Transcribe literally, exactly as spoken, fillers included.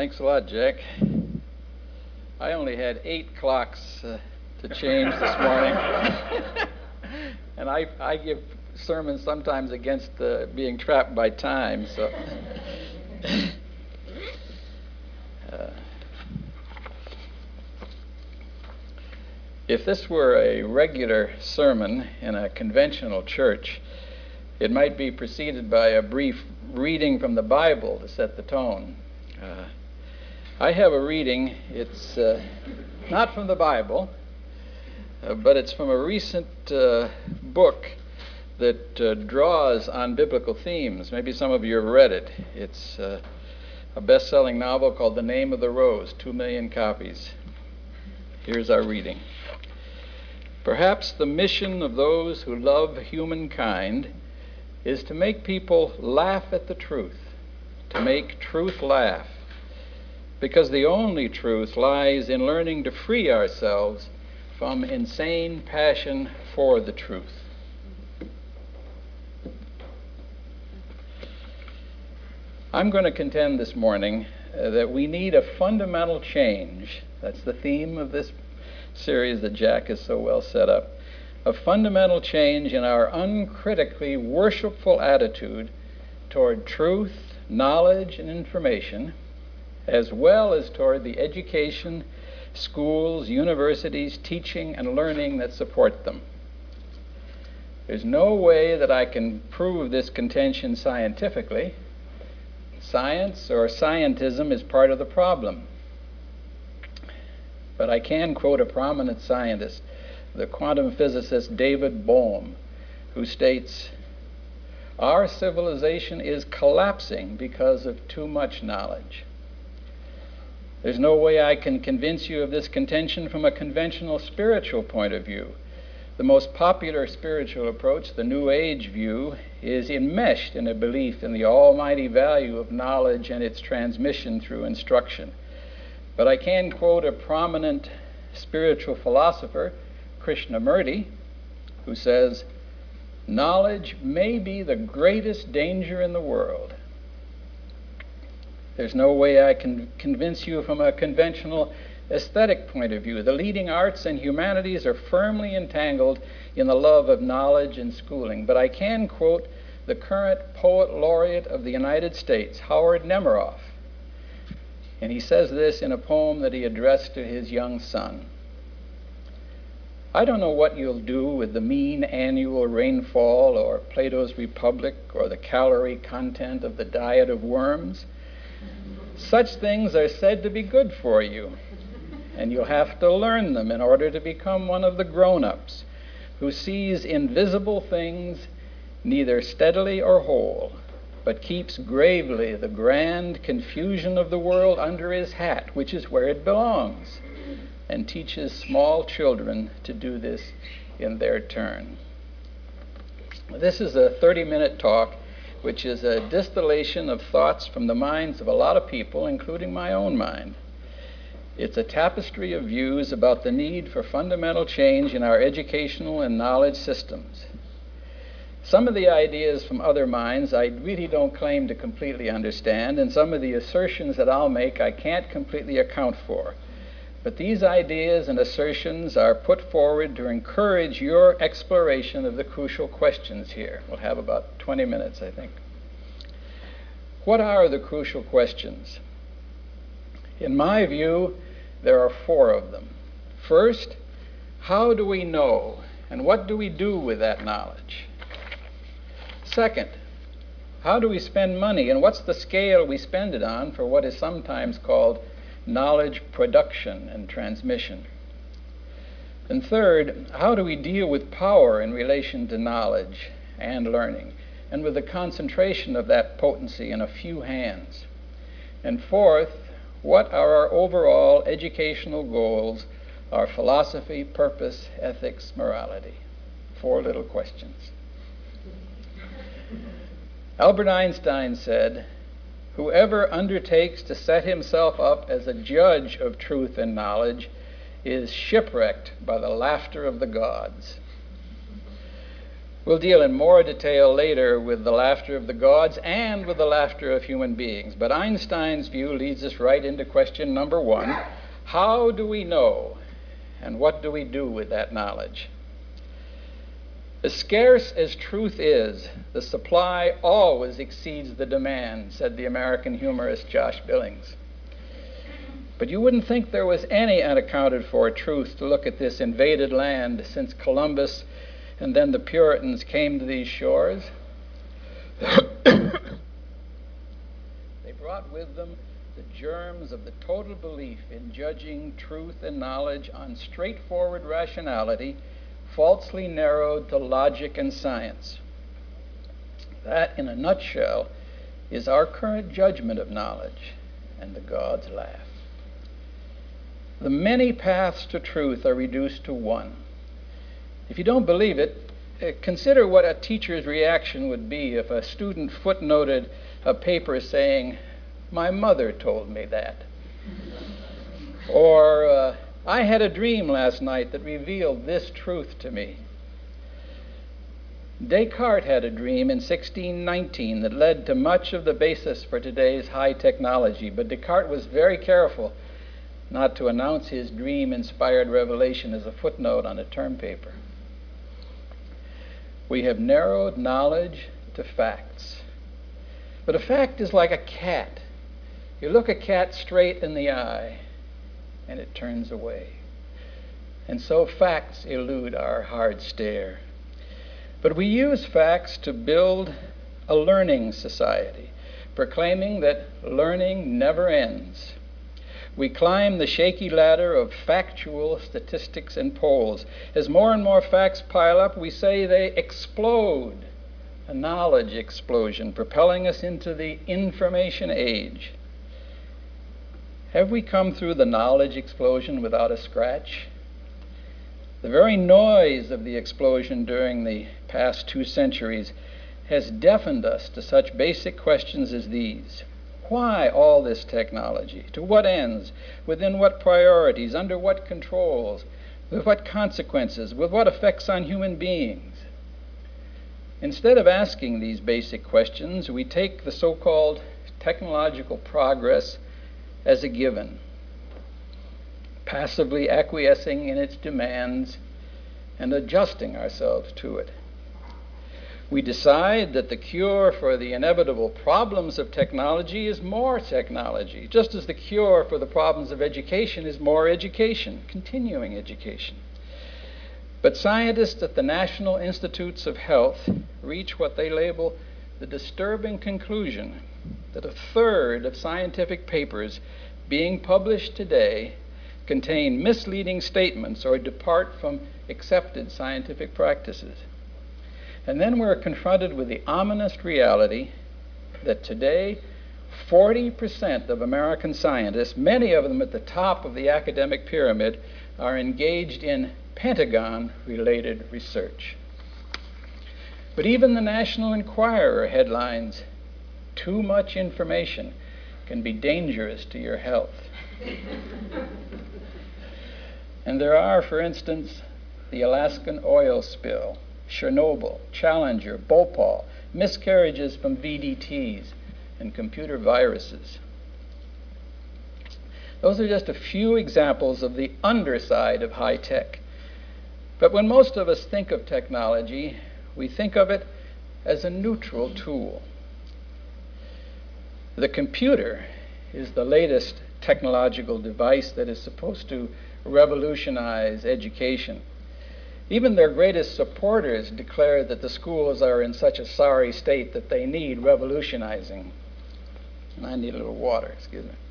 Thanks a lot, Jack. I only had eight clocks uh, to change this morning. And I, I give sermons sometimes against uh, being trapped by time, so. uh, if this were a regular sermon in a conventional church, it might be preceded by a brief reading from the Bible to set the tone. Uh, I have a reading. It's uh, not from the Bible, uh, but it's from a recent uh, book that uh, draws on biblical themes. Maybe some of you have read it. It's uh, a best-selling novel called The Name of the Rose, two million copies. Here's our reading. Perhaps the mission of those who love humankind is to make people laugh at the truth, to make truth laugh, because the only truth lies in learning to free ourselves from insane passion for the truth. I'm going to contend this morning uh, that we need a fundamental change. That's the theme of this series that Jack has so well set up. A fundamental change in our uncritically worshipful attitude toward truth, knowledge, and information, as well as toward the education, schools, universities, teaching, and learning that support them. There's no way that I can prove this contention scientifically. Science or scientism is part of the problem. But I can quote a prominent scientist, the quantum physicist David Bohm, who states, "Our civilization is collapsing because of too much knowledge." There's no way I can convince you of this contention from a conventional spiritual point of view. The most popular spiritual approach, the New Age view, is enmeshed in a belief in the almighty value of knowledge and its transmission through instruction. But I can quote a prominent spiritual philosopher, Krishnamurti, who says, "Knowledge may be the greatest danger in the world." There's no way I can convince you from a conventional aesthetic point of view. The leading arts and humanities are firmly entangled in the love of knowledge and schooling. But I can quote the current poet laureate of the United States, Howard Nemeroff. And he says this in a poem that he addressed to his young son. "I don't know what you'll do with the mean annual rainfall or Plato's Republic or the calorie content of the diet of worms. Such things are said to be good for you, and you'll have to learn them in order to become one of the grown-ups who sees invisible things neither steadily or whole, but keeps gravely the grand confusion of the world under his hat, which is where it belongs, and teaches small children to do this in their turn." This is a thirty-minute talk, which is a distillation of thoughts from the minds of a lot of people, including my own mind. It's a tapestry of views about the need for fundamental change in our educational and knowledge systems. Some of the ideas from other minds I really don't claim to completely understand, and some of the assertions that I'll make I can't completely account for. But these ideas and assertions are put forward to encourage your exploration of the crucial questions here. We'll have about twenty minutes, I think. What are the crucial questions? In my view, there are four of them. First, how do we know, and what do we do with that knowledge? Second, how do we spend money, and what's the scale we spend it on for what is sometimes called knowledge production and transmission? And third, how do we deal with power in relation to knowledge and learning, and with the concentration of that potency in a few hands? And fourth, what are our overall educational goals, our philosophy, purpose, ethics, morality? Four little questions. Albert Einstein said, "Whoever undertakes to set himself up as a judge of truth and knowledge is shipwrecked by the laughter of the gods." We'll deal in more detail later with the laughter of the gods and with the laughter of human beings. But Einstein's view leads us right into question number one. How do we know, and what do we do with that knowledge? As scarce as truth is, the supply always exceeds the demand, said the American humorist Josh Billings. But you wouldn't think there was any unaccounted for truth to look at this invaded land since Columbus and then the Puritans came to these shores. They brought with them the germs of the total belief in judging truth and knowledge on straightforward rationality, falsely narrowed to logic and science. That, in a nutshell, is our current judgment of knowledge, and the gods laugh. The many paths to truth are reduced to one. If you don't believe it, consider what a teacher's reaction would be if a student footnoted a paper saying, "My mother told me that." Or, uh, "I had a dream last night that revealed this truth to me." Descartes had a dream in sixteen nineteen that led to much of the basis for today's high technology, but Descartes was very careful not to announce his dream-inspired revelation as a footnote on a term paper. We have narrowed knowledge to facts. But a fact is like a cat. You look a cat straight in the eye, and it turns away. And so facts elude our hard stare. But we use facts to build a learning society, proclaiming that learning never ends. We climb the shaky ladder of factual statistics and polls. As more and more facts pile up, we say they explode, a knowledge explosion, propelling us into the information age. Have we come through the knowledge explosion without a scratch? The very noise of the explosion during the past two centuries has deafened us to such basic questions as these. Why all this technology? To what ends? Within what priorities? Under what controls? With what consequences? With what effects on human beings? Instead of asking these basic questions, we take the so-called technological progress as a given, passively acquiescing in its demands and adjusting ourselves to it. We decide that the cure for the inevitable problems of technology is more technology, just as the cure for the problems of education is more education, continuing education. But scientists at the National Institutes of Health reach what they label the disturbing conclusion that a third of scientific papers being published today contain misleading statements or depart from accepted scientific practices. And then we're confronted with the ominous reality that today, forty percent of American scientists, many of them at the top of the academic pyramid, are engaged in Pentagon-related research. But even the National Enquirer headlines, "Too much information can be dangerous to your health." And there are, for instance, the Alaskan oil spill, Chernobyl, Challenger, Bhopal, miscarriages from V D Ts, and computer viruses. Those are just a few examples of the underside of high tech. But when most of us think of technology, we think of it as a neutral tool. The computer is the latest technological device that is supposed to revolutionize education. Even their greatest supporters declare that the schools are in such a sorry state that they need revolutionizing. And I need a little water, excuse me.